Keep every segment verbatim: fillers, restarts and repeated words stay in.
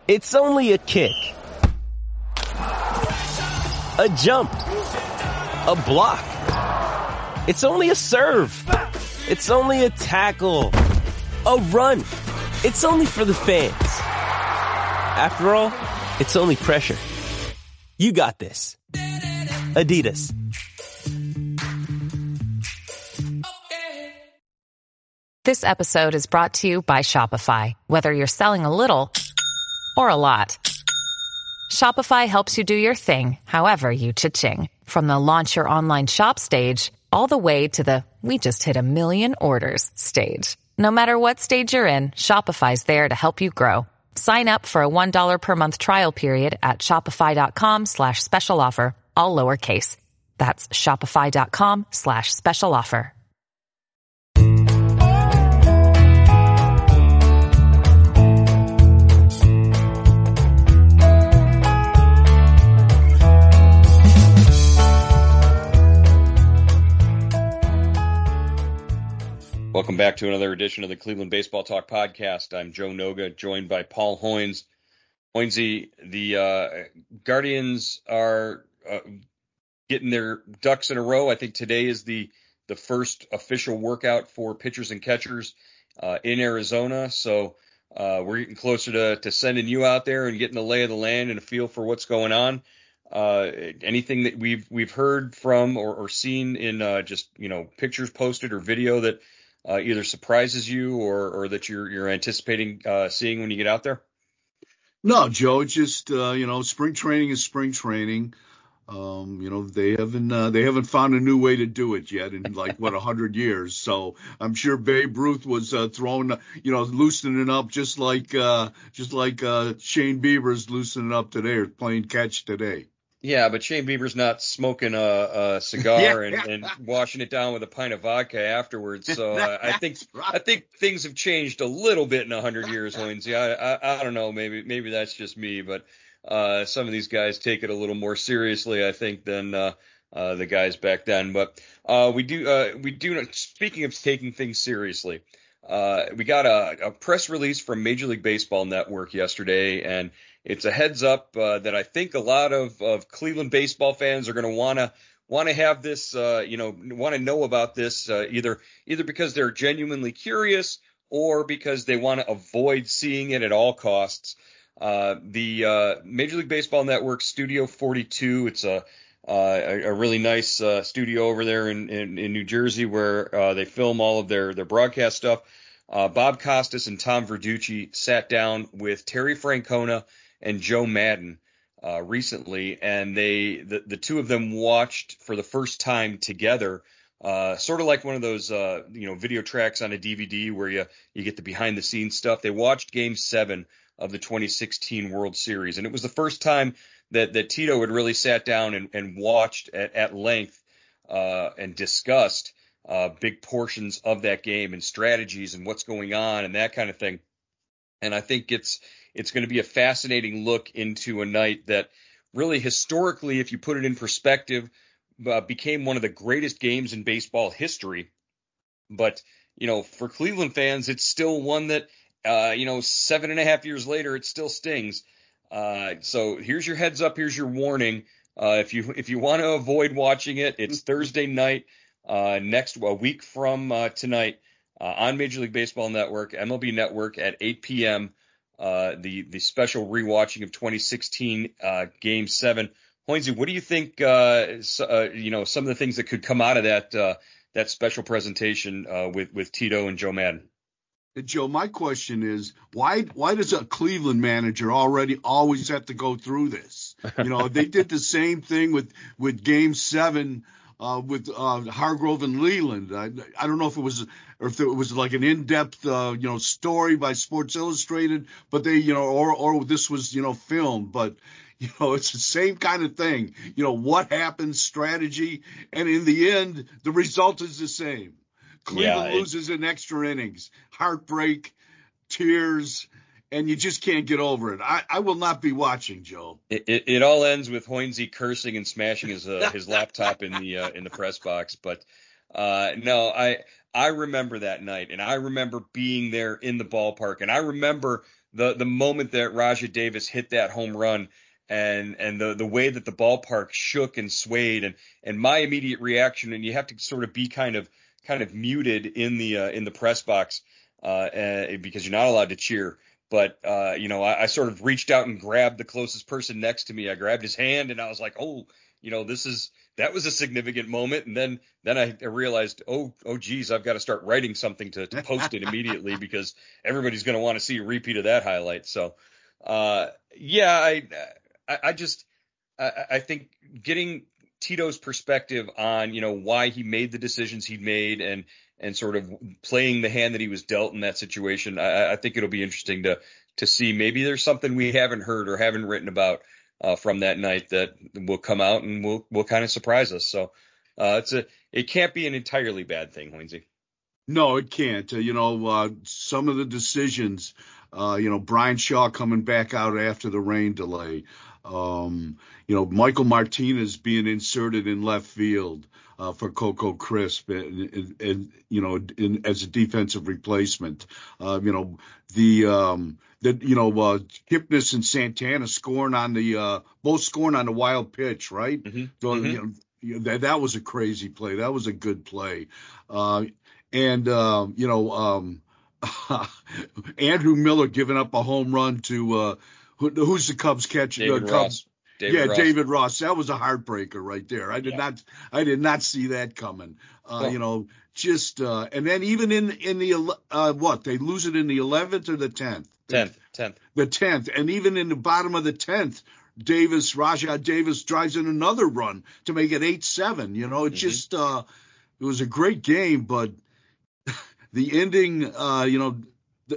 It's only a kick, a jump, a block. It's only a serve. It's only a tackle, a run. It's only for the fans. After all, it's only pressure. You got this. Adidas. This episode is brought to you by Shopify. Whether you're selling a little or a lot, Shopify helps you do your thing, however you cha-ching. From the launch your online shop stage, all the way to the we just hit a million orders stage. No matter what stage you're in, Shopify's there to help you grow. Sign up for a one dollar per month trial period at shopify.com slash special offer, all lowercase. That's shopify.com slash special offer. Welcome back to another edition of the Cleveland Baseball Talk podcast. I'm Joe Noga, joined by Paul Hoynes. Hoynesy, the uh, Guardians are uh, getting their ducks in a row. I think today is the the first official workout for pitchers and catchers uh, in Arizona. So uh, we're getting closer to, to sending you out there and getting the lay of the land and a feel for what's going on. Uh, anything that we've we've heard from or, or seen in uh, just you know pictures posted or video that Uh, either surprises you or, or that you're you're anticipating uh, seeing when you get out there? No, Joe. It's just uh, you know, spring training is spring training. Um, you know, they haven't uh, they haven't found a new way to do it yet in like what a hundred years. So I'm sure Babe Ruth was uh, throwing, you know, loosening up just like uh, just like uh, Shane Bieber's loosening up today or playing catch today. Yeah, but Shane Bieber's not smoking a, a cigar yeah, and, yeah. and washing it down with a pint of vodka afterwards. So uh, I think right. I think things have changed a little bit in a hundred years, Hoynesy. I, I I don't know, maybe maybe that's just me, but uh, some of these guys take it a little more seriously, I think, than uh, uh, the guys back then. But uh, we do uh, we do. Speaking of taking things seriously, uh, we got a, a press release from Major League Baseball Network yesterday, and it's a heads up uh, that I think a lot of, of Cleveland baseball fans are going to want to want to have this, uh, you know, want to know about this uh, either either because they're genuinely curious or because they want to avoid seeing it at all costs. Uh, the uh, Major League Baseball Network Studio forty-two, it's a uh, a, a really nice uh, studio over there in, in, in New Jersey where uh, they film all of their, their broadcast stuff. Uh, Bob Costas and Tom Verducci sat down with Terry Francona and Joe Maddon uh, recently, and they the, the two of them watched for the first time together, uh, sort of like one of those uh, you know video tracks on a D V D where you you get the behind the scenes stuff. They watched Game Seven of the twenty sixteen World Series, and it was the first time that that Tito had really sat down and, and watched at, at length uh, and discussed uh, big portions of that game and strategies and what's going on and that kind of thing. And I think it's It's going to be a fascinating look into a night that really historically, if you put it in perspective, uh, became one of the greatest games in baseball history. But, you know, for Cleveland fans, it's still one that, uh, you know, seven and a half years later, it still stings. Uh, so here's your heads up. Here's your warning. Uh, if you if you want to avoid watching it, it's Thursday night, uh, next a week from uh, tonight uh, on Major League Baseball Network, M L B Network at eight p.m. Uh, the the special rewatching of twenty sixteen uh, Game Seven. Hoynesy, what do you think? Uh, so, uh, you know, some of the things that could come out of that uh, that special presentation uh, with with Tito and Joe Maddon. Joe, my question is why why does a Cleveland manager already always have to go through this? You know, they did the same thing with with Game Seven. Uh, with uh, Hargrove and Leland. I, I don't know if it was or if it was like an in-depth, uh, you know, story by Sports Illustrated, but they, you know, or or this was, you know, filmed. But, you know, it's the same kind of thing. You know, what happens, strategy, and in the end, the result is the same. Cleveland yeah, it, loses in extra innings, heartbreak, tears, and you just can't get over it. I, I will not be watching, Joe. It, it, it all ends with Hoynesy cursing and smashing his uh, his laptop in the uh, in the press box. But uh, no, I I remember that night, and I remember being there in the ballpark, and I remember the the moment that Rajai Davis hit that home run, and and the the way that the ballpark shook and swayed, and and my immediate reaction, and you have to sort of be kind of kind of muted in the uh, in the press box uh, and, because you're not allowed to cheer. But uh, you know, I, I sort of reached out and grabbed the closest person next to me. I grabbed his hand, and I was like, oh, you know, this is that was a significant moment. And then then I, I realized, oh, oh, geez, I've got to start writing something to, to post it immediately because everybody's going to want to see a repeat of that highlight. So, uh, yeah, I. I just, I, I think getting Tito's perspective on, you know, why he made the decisions he made and, and sort of playing the hand that he was dealt in that situation, I, I think it'll be interesting to, to see. Maybe there's something we haven't heard or haven't written about uh, from that night that will come out and will, will kind of surprise us. So uh, it's a, it can't be an entirely bad thing, Hoynesy. No, it can't. Uh, you know, uh, some of the decisions, uh, you know, Brian Shaw coming back out after the rain delay. Um, you know, Michael Martinez being inserted in left field uh, for Coco Crisp, and, and, and you know, in, as a defensive replacement. Uh, you know, the um, the you know, uh, Kipnis and Santana scoring on the uh, both scoring on the wild pitch, right? Mm-hmm. So, mm-hmm. You know, that that was a crazy play. That was a good play, uh, and uh, you know, um, Andrew Miller giving up a home run to. Uh, Who, who's the Cubs catcher? David uh, Cubs. Ross. David yeah, Ross. David Ross. That was a heartbreaker right there. I did yeah. not, I did not see that coming. Uh, well, you know, just uh, and then even in in the uh, what they lose it in the eleventh or the tenth. Tenth, tenth. The tenth, and even in the bottom of the tenth, Davis, Rajai Davis drives in another run to make it eight seven. You know, it mm-hmm. just uh, it was a great game, but the ending, uh, you know. The,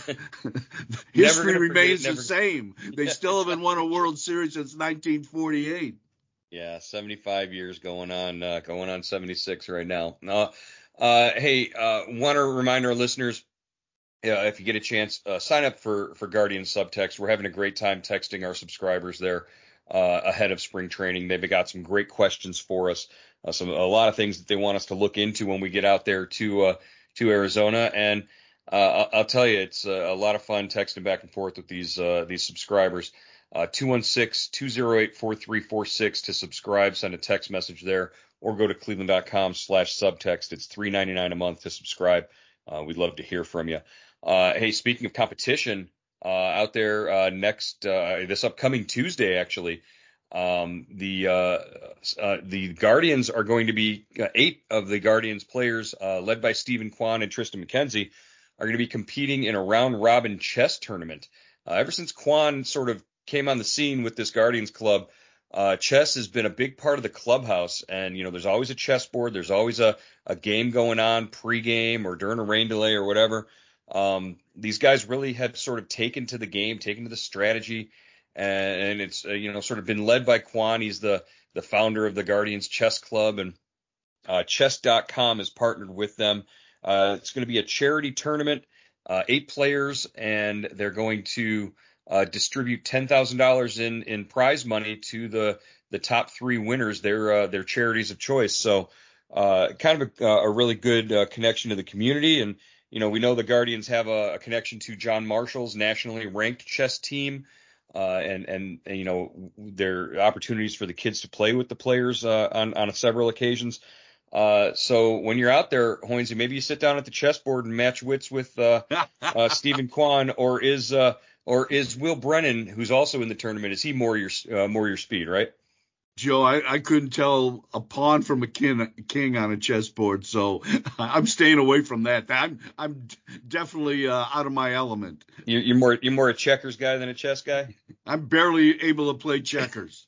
the history remains forget, the same. They yeah. still haven't won a World Series since nineteen forty-eight. Yeah, seventy-five years going on, uh, going on seventy-six right now. Uh, uh, hey, uh, want to remind our listeners, uh, if you get a chance, uh, sign up for for Guardian Subtext. We're having a great time texting our subscribers there uh, ahead of spring training. They've got some great questions for us, uh, some a lot of things that they want us to look into when we get out there to uh, to Arizona. And Uh, I'll tell you, it's a lot of fun texting back and forth with these uh, these subscribers. Uh, two one six, two oh eight, four three four six to subscribe. Send a text message there, or go to cleveland.com slash subtext. It's three ninety-nine a month to subscribe. Uh, we'd love to hear from you. Uh, hey, speaking of competition, uh, out there uh, next uh, this upcoming Tuesday, actually, um, the uh, uh, the Guardians are going to be uh, eight of the Guardians players, uh, led by Stephen Kwan and Tristan McKenzie, are going to be competing in a round-robin chess tournament. Uh, ever since Kwan sort of came on the scene with this Guardians club, uh, chess has been a big part of the clubhouse. And, you know, there's always a chessboard. There's always a, a game going on pregame or during a rain delay or whatever. Um, these guys really have sort of taken to the game, taken to the strategy. And, and it's, uh, you know, sort of been led by Kwan. He's the, the founder of the Guardians Chess Club, and uh, chess dot com has partnered with them. Uh, it's going to be a charity tournament, uh, eight players, and they're going to uh, distribute ten thousand dollars in in prize money to the the top three winners, their uh, their charities of choice. So uh, kind of a, a really good uh, connection to the community. And, you know, we know the Guardians have a, a connection to John Marshall's nationally ranked chess team, uh, and, and, and, you know, their opportunities for the kids to play with the players uh, on, on several occasions. Uh, so when you're out there, Hoynesy, maybe you sit down at the chessboard and match wits with uh, uh, Stephen Kwan, or is uh, or is Will Brennan, who's also in the tournament, is he more your uh, more your speed, right? Joe, I, I couldn't tell a pawn from a king, king on a chessboard, so I'm staying away from that. I'm I'm definitely uh, out of my element. You're, you're more you're more a checkers guy than a chess guy? I'm barely able to play checkers.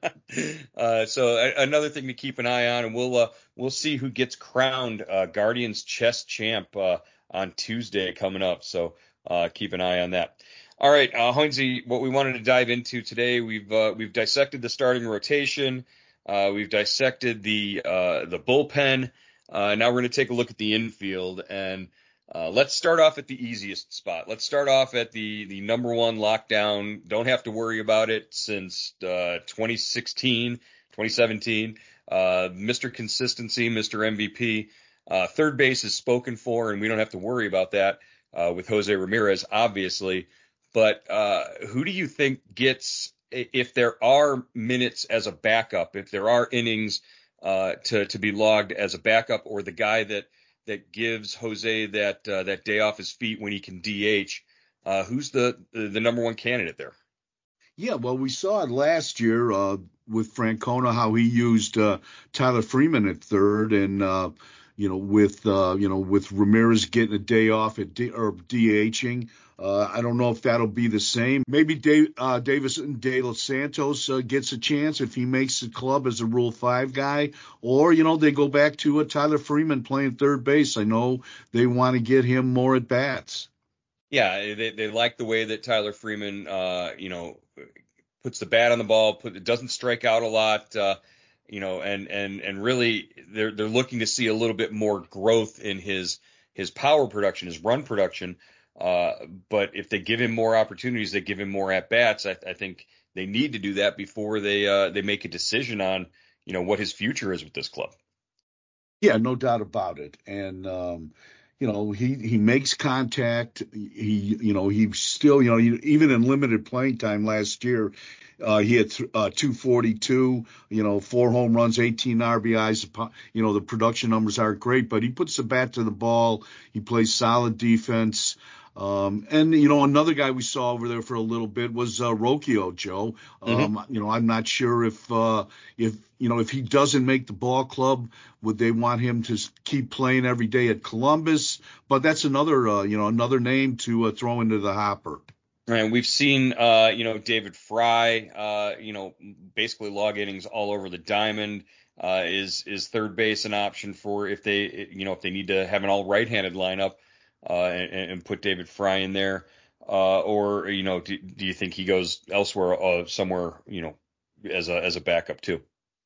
uh, so a, another thing to keep an eye on, and we'll uh, we'll see who gets crowned uh, Guardians chess champ uh, on Tuesday coming up. So uh, keep an eye on that. All right, uh, Hoynesy, what we wanted to dive into today, we've uh, we've dissected the starting rotation, uh, we've dissected the uh, the bullpen. Uh, now we're going to take a look at the infield, and uh, let's start off at the easiest spot. Let's start off at the the number one lockdown. Don't have to worry about it since uh, twenty sixteen, twenty seventeen. Uh, Mister Consistency, Mister M V P. Uh, third base is spoken for, and we don't have to worry about that uh, with Jose Ramirez, obviously. But uh, who do you think gets, if there are minutes as a backup, if there are innings uh, to to be logged as a backup, or the guy that that gives Jose that uh, that day off his feet when he can D H, uh, who's the the number one candidate there? Yeah, well, we saw it last year uh, with Francona, how he used uh, Tyler Freeman at third, and uh, you know, with uh, you know, with Ramirez getting a day off at D- or DHing. Uh, I don't know if that'll be the same. Maybe Dave, uh, Davison De Los Santos uh, gets a chance if he makes the club as a Rule Five guy, or you know, they go back to uh, Tyler Freeman playing third base. I know they want to get him more at bats. Yeah, they they like the way that Tyler Freeman, uh, you know, puts the bat on the ball, put it doesn't strike out a lot, uh, you know, and and and really they're they're looking to see a little bit more growth in his his power production, his run production. Uh, but if they give him more opportunities, they give him more at bats. I, I think they need to do that before they uh, they make a decision on, you know, what his future is with this club. Yeah, no doubt about it. And um, you know, he he makes contact. He you know he still you know even in limited playing time last year, uh, he had th- uh, two forty-two. You know, four home runs, eighteen R B Is. You know, the production numbers aren't great, but he puts the bat to the ball. He plays solid defense. Um, and, you know, another guy we saw over there for a little bit was uh, Rocchio, Joe. Um, mm-hmm. You know, I'm not sure if, uh, if you know, if he doesn't make the ball club, would they want him to keep playing every day at Columbus? But that's another, uh, you know, another name to uh, throw into the hopper. And we've seen, uh, you know, David Fry, uh, you know, basically log innings all over the diamond. Uh, is is third base an option for if they, you know, if they need to have an all right-handed lineup? Uh, and, and put David Fry in there, uh, or you know, do, do you think he goes elsewhere, uh, somewhere, you know, as a as a backup too?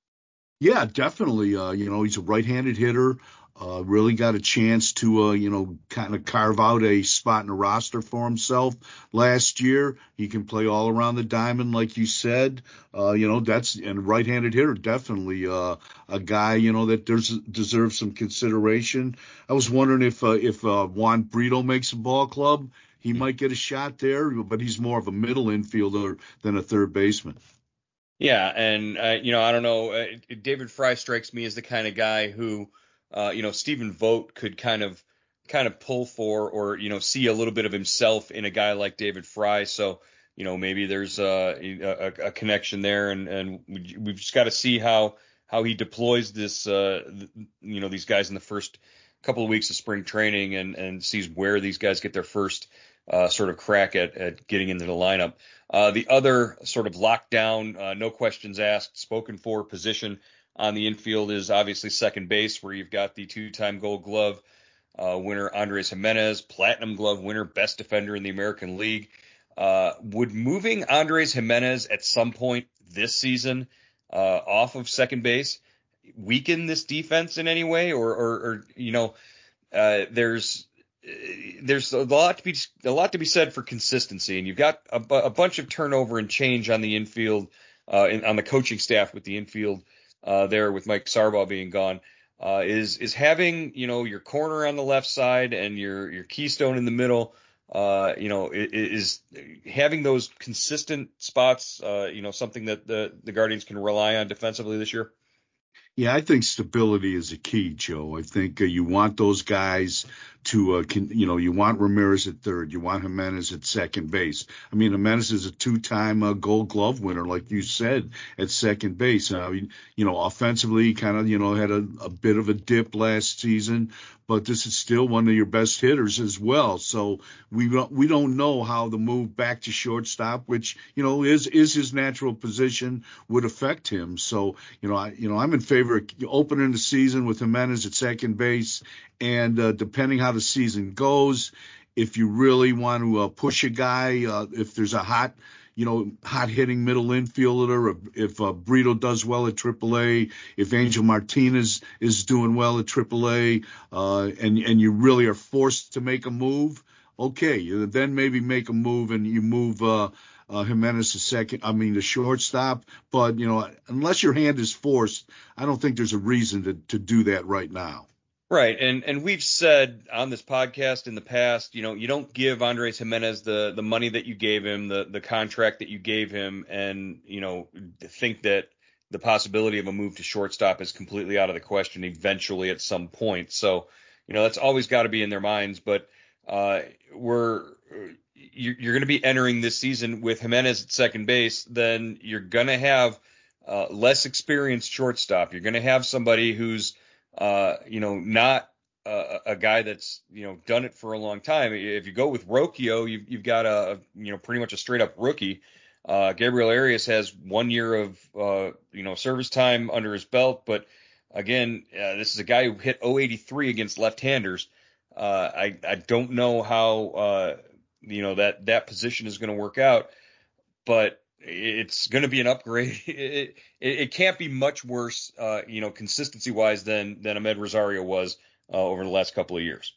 Yeah, definitely. Uh, you know, he's a right-handed hitter. Uh, really got a chance to, uh, you know, kind of carve out a spot in the roster for himself last year. He can play all around the diamond, like you said. Uh, you know, that's and right-handed hitter, definitely uh, a guy, you know, that there's, deserves some consideration. I was wondering if uh, if uh, Juan Brito makes a ball club, he mm-hmm. might get a shot there, but he's more of a middle infielder than a third baseman. Yeah, and uh, you know, I don't know. Uh, David Fry strikes me as the kind of guy who. Uh, you know, Stephen Vogt could kind of kind of pull for or, you know, see a little bit of himself in a guy like David Fry. So, you know, maybe there's uh, a, a connection there. And, and we've just got to see how how he deploys this, uh, you know, these guys in the first couple of weeks of spring training and, and sees where these guys get their first uh, sort of crack at, at getting into the lineup. Uh, the other sort of lockdown, uh, no questions asked, spoken for position on the infield is obviously second base, where you've got the two-time Gold Glove uh, winner Andres Gimenez, Platinum Glove winner, best defender in the American League. Uh, would moving Andres Gimenez at some point this season uh, off of second base weaken this defense in any way, or, or, or you know, uh, there's there's a lot to be a lot to be said for consistency, and you've got a, a bunch of turnover and change on the infield, uh, in, on the coaching staff with the infield. Uh, there with Mike Sarbaugh being gone, uh, is is having, you know, your corner on the left side and your your keystone in the middle, uh, you know, is, is having those consistent spots, uh, you know, something that the, the Guardians can rely on defensively this year? Yeah, I think stability is a key, Joe. I think uh, you want those guys to, uh, can, you know, you want Ramirez at third, you want Gimenez at second base. I mean, Gimenez is a two-time uh, Gold Glove winner, like you said, at second base. I mean, you know, offensively, kind of, you know, had a, a bit of a dip last season, but this is still one of your best hitters as well. So we don't, we don't know how the move back to shortstop, which, you know, is is his natural position, would affect him. So, you know, I, you know, I'm in favor of opening the season with Gimenez at second base, and uh, depending how the season goes, if you really want to uh, push a guy, uh, if there's a hot, you know, hot hitting middle infielder, if, if uh, Brito does well at triple A, if Angel Martinez is doing well at triple A, uh, and, and you really are forced to make a move, okay, then maybe make a move and you move uh, uh, Gimenez to second, I mean, the shortstop. But, you know, unless your hand is forced, I don't think there's a reason to, to do that right now. Right, and and we've said on this podcast in the past, you know, you don't give Andres Gimenez the the money that you gave him, the the contract that you gave him, and you know, think that the possibility of a move to shortstop is completely out of the question eventually at some point. So, you know, that's always got to be in their minds. But uh, we're you're, you're going to be entering this season with Gimenez at second base, then you're going to have uh, less experienced shortstop. You're going to have somebody who's Uh, you know, not uh, a guy that's, you know, done it for a long time. If you go with Rocchio, you've, you've got a, you know, pretty much a straight up rookie. Uh, Gabriel Arias has one year of, uh, you know, service time under his belt. But again, uh, this is a guy who hit oh eighty-three against left-handers. Uh, I, I don't know how, uh, you know, that, that position is going to work out, but it's going to be an upgrade. It, it, it can't be much worse, uh, you know, consistency wise than than Amed Rosario was uh, over the last couple of years.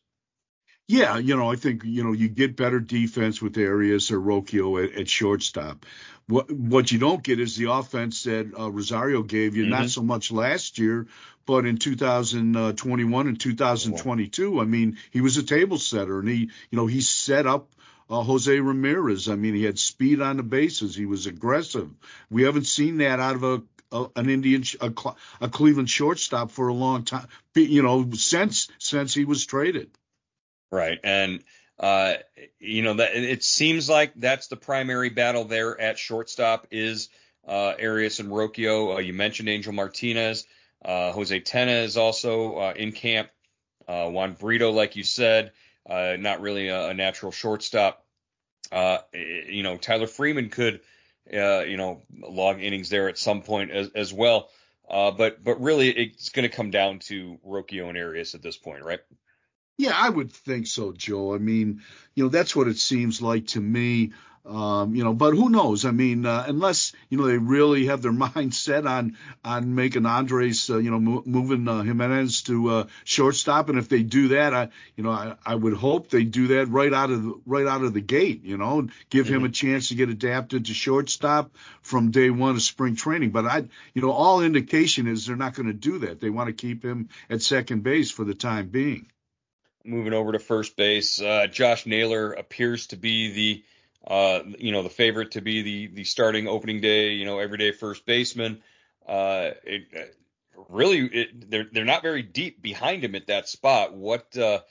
Yeah, you know, I think, you know, you get better defense with Arias or Rocchio at, at shortstop. What what you don't get is the offense that uh, Rosario gave you, mm-hmm. not so much last year, but in two thousand twenty-one and two thousand twenty-two. I mean, he was a table setter, and he, you know, he set up Uh, Jose Ramirez. I mean, he had speed on the bases. He was aggressive. We haven't seen that out of a, a an Indian, a, a Cleveland shortstop for a long time. You know, since since he was traded. Right, and uh, you know that it seems like that's the primary battle there at shortstop is uh, Arias and Rocchio. Uh, you mentioned Angel Martinez. Uh, Jose Tena is also uh, in camp. Uh, Juan Brito, like you said. Uh, not really a, a natural shortstop. Uh, you know, Tyler Freeman could, uh, you know, log innings there at some point as, as well. Uh, but but really, it's going to come down to Rocchio and Arias at this point, right? Yeah, I would think so, Joe. I mean, you know, that's what it seems like to me. Um, you know, but who knows? I mean, uh, unless, you know, they really have their mind set on on making Andres, uh, you know, mo- moving uh, Gimenez to uh, shortstop, and if they do that, I, you know, I, I would hope they do that right out of the, right out of the gate, you know, and give mm-hmm. him a chance to get adapted to shortstop from day one of spring training. But I, you know, all indication is they're not going to do that. They want to keep him at second base for the time being. Moving over to first base, uh, Josh Naylor appears to be the Uh, you know, the favorite to be the the starting opening day, you know, everyday first baseman. Uh, it, really, it, they're they're not very deep behind him at that spot. What, uh,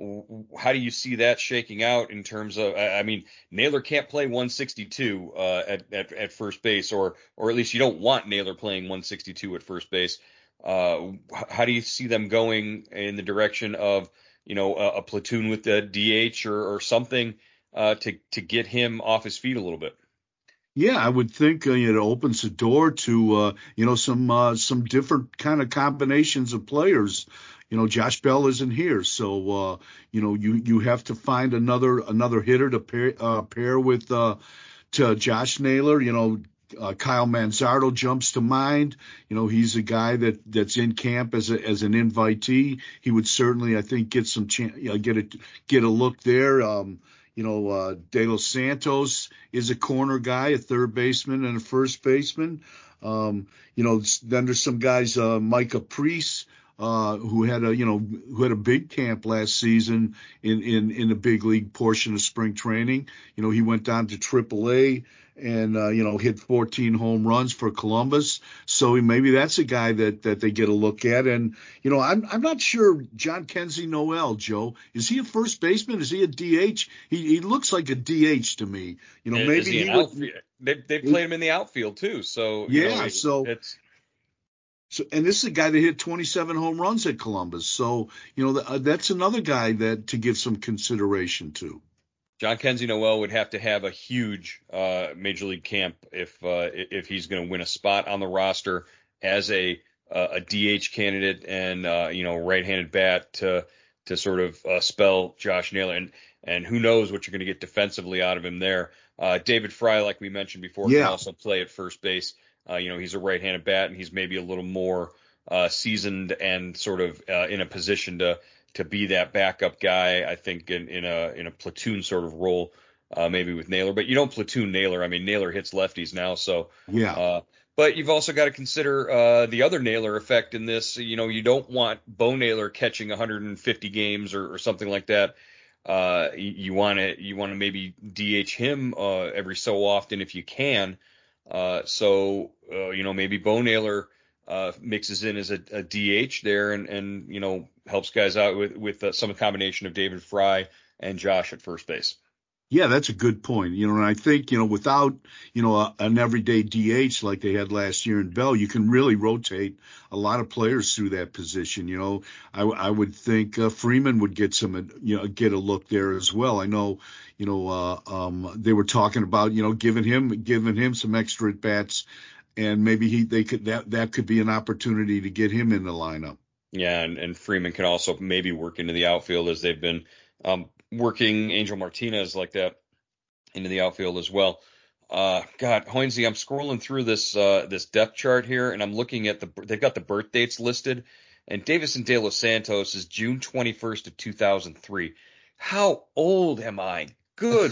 how do you see that shaking out in terms of? I, I mean, Naylor can't play one sixty-two uh, at, at at first base, or or at least you don't want Naylor playing one sixty-two at first base. Uh, how do you see them going in the direction of, you know, a, a platoon with the D H or or something? Uh, to to get him off his feet a little bit. Yeah, I would think uh, it opens the door to uh, you know some uh, some different kind of combinations of players. You know, Josh Bell isn't here, so uh, you know you you have to find another another hitter to pair uh, pair with uh, to Josh Naylor. You know, uh, Kyle Manzardo jumps to mind. You know, he's a guy that that's in camp as a as an invitee. He would certainly, I think, get some chance, uh, get a get a look there. Um, You know, uh, De Los Santos is a corner guy, a third baseman and a first baseman. Um, you know, then there's some guys, uh, Micah Priest, uh, who had a, you know, who had a big camp last season in, in, in the big league portion of spring training. You know, he went down to triple A and, uh, you know, hit fourteen home runs for Columbus. So maybe that's a guy that, that they get a look at. And, you know, I'm, I'm not sure John Kenzie Noel, Joe, is he a first baseman? Is he a D H? He, he looks like a D H to me. You know, maybe he, he would, they, they played him in the outfield too. So, yeah, know, it, so it's, So, and this is a guy that hit twenty-seven home runs at Columbus. So, you know, uh, that's another guy that to give some consideration to. John Kenzie Noel would have to have a huge uh, major league camp if uh, if he's going to win a spot on the roster as a uh, a D H candidate and uh, you know right-handed bat to to sort of uh, spell Josh Naylor, and and who knows what you're going to get defensively out of him there. Uh, David Fry, like we mentioned before, yeah. can also play at first base. Uh, you know, he's a right-handed bat, and he's maybe a little more uh, seasoned and sort of uh, in a position to to be that backup guy, I think, in, in a in a platoon sort of role, uh, maybe with Naylor. But you don't platoon Naylor. I mean, Naylor hits lefties now, so yeah. Uh, But you've also got to consider uh, the other Naylor effect in this. You know, you don't want Bo Naylor catching one hundred fifty games or, or something like that. Uh, you want to you want to maybe D H him uh, every so often if you can. Uh, so uh, you know, maybe Bo Naylor uh, mixes in as a, a D H there, and and you know helps guys out with with uh, some combination of David Fry and Josh at first base. Yeah, that's a good point. You know, and I think, you know, without, you know, a, an everyday D H like they had last year in Bell, you can really rotate a lot of players through that position. You know, I, I would think uh, Freeman would get some, you know, get a look there as well. I know, you know, uh, um, they were talking about, you know, giving him, giving him some extra at bats, and maybe he, they could, that, that could be an opportunity to get him in the lineup. Yeah. And, and Freeman can also maybe work into the outfield as they've been, um, working Angel Martinez like that into the outfield as well. Uh, God, Hoynesy, I'm scrolling through this uh, this depth chart here, and I'm looking at the they've got the birth dates listed, and Davison De Los Santos is June twenty-first of two thousand three. How old am I? Good,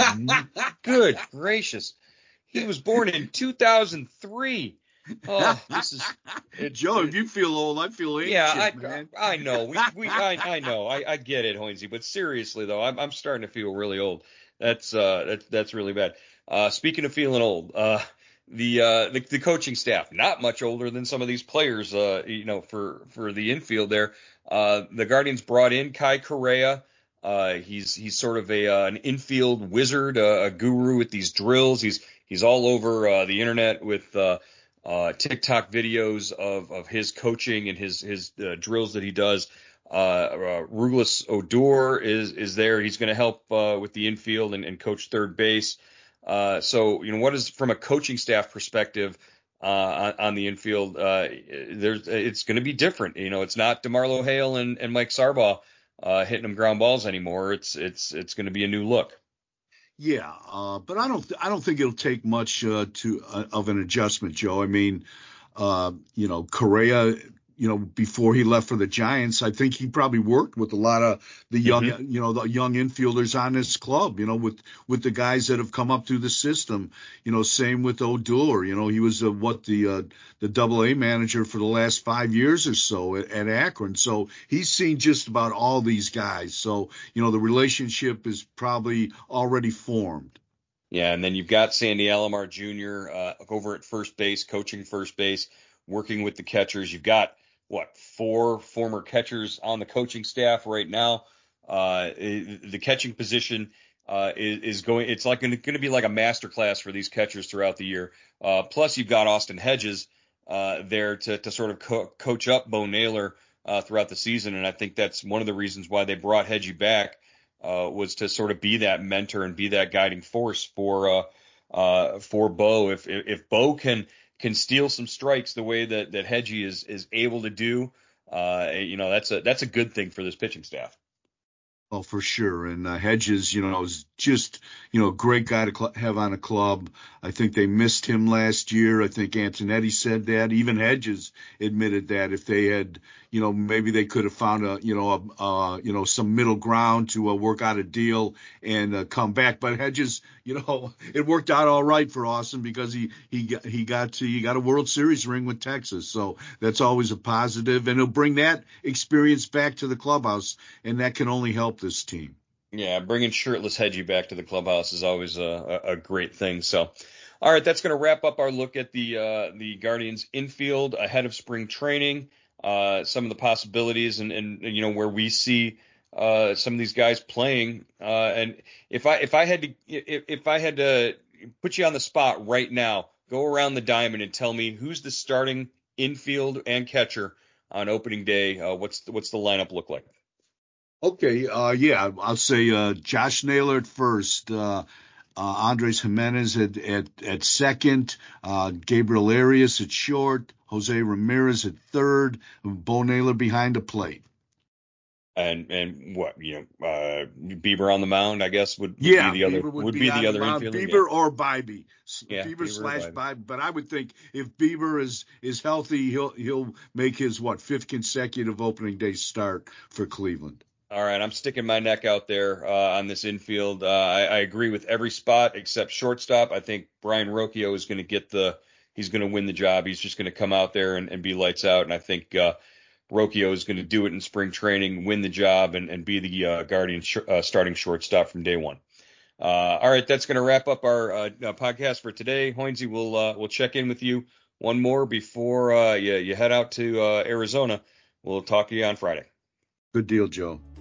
good gracious, he was born in two thousand three. Oh, this is it, Joe. If you feel old, I feel ancient. Yeah, I, man. I know. We, we, I, I know. I, I get it, Hoynesy. But seriously, though, I'm, I'm starting to feel really old. That's, uh, that's, that's really bad. Uh, speaking of feeling old, uh, the, uh, the, the coaching staff, not much older than some of these players, uh, you know, for, for the infield there. Uh, the Guardians brought in Kai Correa. Uh, he's, he's sort of a, uh, an infield wizard, uh, a guru with these drills. He's, he's all over, uh, the internet with, uh, Uh, TikTok videos of, of his coaching and his his uh, drills that he does. Uh, uh, Roulus Odor is is there. He's going to help uh, with the infield and, and coach third base. Uh, so you know, what is from a coaching staff perspective uh, on, on the infield? Uh, there's it's going to be different. You know, it's not DeMarlo Hale and, and Mike Sarbaugh uh, hitting them ground balls anymore. It's it's it's going to be a new look. Yeah, uh, but I don't. Th- I don't think it'll take much uh, to uh, of an adjustment, Joe. I mean, uh, you know, Correa. You know, before he left for the Giants, I think he probably worked with a lot of the young, mm-hmm. you know, the young infielders on this club. You know, with with the guys that have come up through the system. You know, same with Odor. You know, he was uh, what the uh, the Double A manager for the last five years or so at, at Akron. So he's seen just about all these guys. So you know, the relationship is probably already formed. Yeah, and then you've got Sandy Alomar Junior uh, over at first base, coaching first base, working with the catchers. You've got what, four former catchers on the coaching staff right now. Uh, the catching position uh, is, is going, it's like going to be like a master class for these catchers throughout the year. Uh, plus you've got Austin Hedges uh, there to, to sort of co- coach up Bo Naylor uh, throughout the season. And I think that's one of the reasons why they brought Hedgie back uh, was to sort of be that mentor and be that guiding force for, uh, uh, for Bo. If, if Bo can, can steal some strikes the way that, that Hedgie is, is able to do, uh, you know, that's a, that's a good thing for this pitching staff. Oh, for sure. And uh, Hedges, you know, is just, you know, a great guy to cl- have on a club. I think they missed him last year. I think Antonetti said that. Even Hedges admitted that if they had, you know, maybe they could have found a, you know, a, uh, you know, some middle ground to uh, work out a deal and uh, come back. But Hedges, you know, it worked out all right for Austin because he he got, he got to, he got a World Series ring with Texas. So that's always a positive, and he'll bring that experience back to the clubhouse, and that can only help this team. Yeah, bringing shirtless Hedgie back to the clubhouse is always a, a, a great thing. So, all right, that's going to wrap up our look at the uh, the Guardians infield ahead of spring training. Uh, some of the possibilities and, and you know where we see uh, some of these guys playing. Uh, and if I if I had to if, if I had to put you on the spot right now, go around the diamond and tell me who's the starting infield and catcher on opening day. Uh, what's the, what's the lineup look like? Okay, uh, yeah, I'll say uh, Josh Naylor at first, uh, uh, Andres Jimenez at at, at second, uh, Gabriel Arias at short, Jose Ramirez at third, Bo Naylor behind the plate. And and what you know, uh, Bieber on the mound, I guess would, would yeah, be the other Bieber would, would be, be the other mound, infielder. Bieber yeah. or Bibee, yeah, Bieber, Bieber slash Bibee. Bibee. But I would think if Bieber is is healthy, he'll he'll make his what fifth consecutive opening day start for Cleveland. All right, I'm sticking my neck out there uh, on this infield. Uh, I, I agree with every spot except shortstop. I think Brian Rocchio is going to get the he's going to win the job. He's just going to come out there and, and be lights out. And I think uh, Rocchio is going to do it in spring training, win the job, and, and be the uh, Guardian sh- uh, starting shortstop from day one. Uh, all right, that's going to wrap up our uh, podcast for today. Hoynesy, we'll uh, we'll check in with you one more before uh, you, you head out to uh, Arizona. We'll talk to you on Friday. Good deal, Joe.